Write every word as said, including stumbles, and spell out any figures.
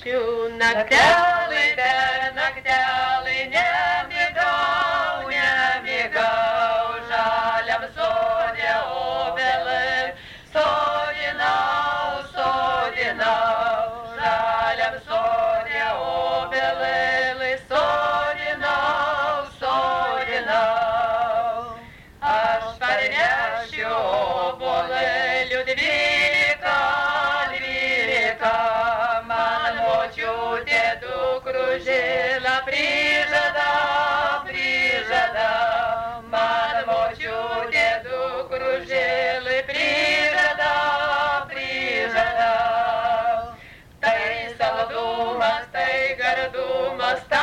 Našių naktelį, ten naktelį, nemigau, nemigau, žaliam sodė obelį, sodinau, sodinau, žaliam sodė obelį, sodinau, sodinau. Aš parnešiu obuolėlių dvylika, dvylika, man močiutė dukružėlę prižada, prižada, man močiutė dukružėlį prižada, prižada. Tai saldumas, tai gardumas, tai